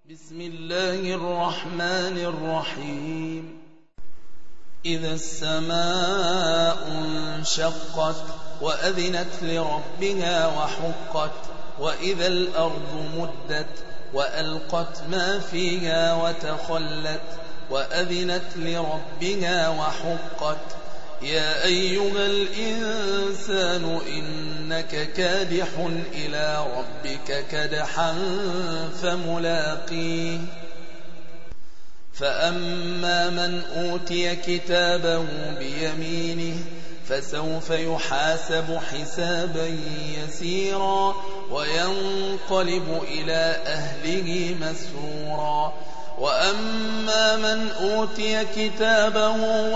بسم الله الرحمن الرحيم إذا السماء انشقت وأذنت لربها وحقت وإذا الأرض مدت وألقت ما فيها وتخلت وأذنت لربها وحقت يا أيها الإنسان إنك كادح إلى ربك كدحا فملاقيه فأما من أوتي كتابه بيمينه فسوف يحاسب حسابا يسيرا وينقلب إلى أهله مسرورا وأما من أوتي كتابه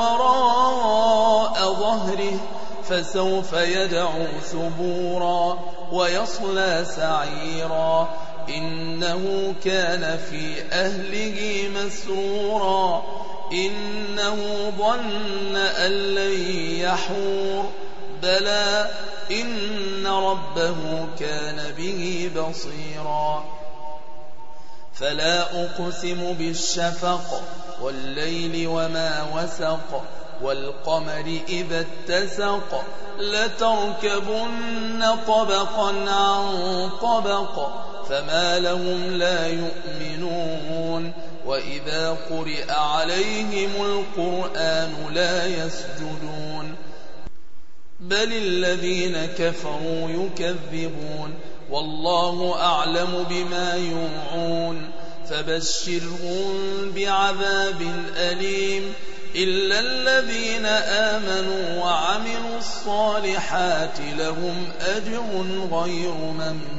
وراء ظهره فسوف يدعو ثبورا ويصلى سعيرا إنه كان في أهله مسرورا إنه ظن أن لن يحور بلى إن ربه كان به بصيرا فلا أقسم بالشفق والليل وما وسق والقمر إذا اتسق لتركبن طبقا عن طبق فما لهم لا يؤمنون وإذا قرئ عليهم القرآن لا يسجدون بل الذين كفروا يكذبون والله أعلم بما يوعون فبشرهم بعذاب أليم إلا الذين آمنوا وعملوا الصالحات لهم أجر غير ممنون